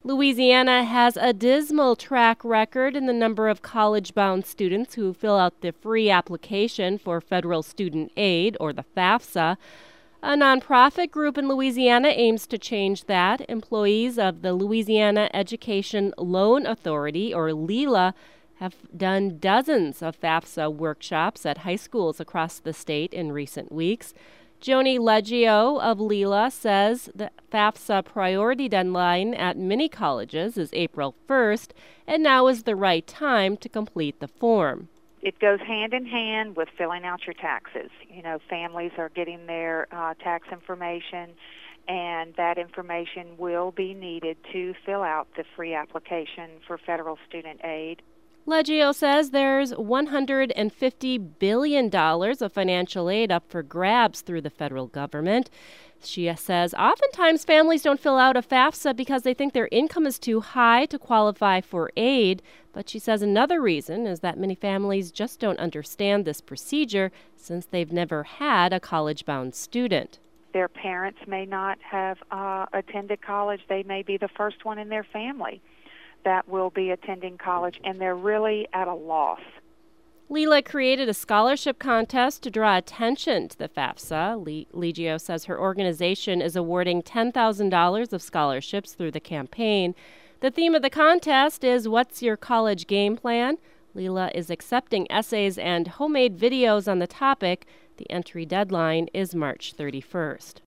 Louisiana has a dismal track record in the number of college-bound students who fill out the free application for federal student aid, or the FAFSA. A nonprofit group in Louisiana aims to change that. Employees of the Louisiana Education Loan Authority, or LELA, have done dozens of FAFSA workshops at high schools across the state in recent weeks. Joni Leggio of LELA says the FAFSA priority deadline at many colleges is April 1st, and now is the right time to complete the form. It goes hand in hand with filling out your taxes. You know, families are getting their tax information, and that information will be needed to fill out the free application for federal student aid. Leggio says there's $150 billion of financial aid up for grabs through the federal government. She says oftentimes families don't fill out a FAFSA because they think their income is too high to qualify for aid. But she says another reason is that many families just don't understand this procedure since they've never had a college-bound student. Their parents may not have attended college. They may be the first one in their family that will be attending college, and they're really at a loss. LELA created a scholarship contest to draw attention to the FAFSA. Leggio says her organization is awarding $10,000 of scholarships through the campaign. The theme of the contest is What's Your College Game Plan? LELA is accepting essays and homemade videos on the topic. The entry deadline is March 31st.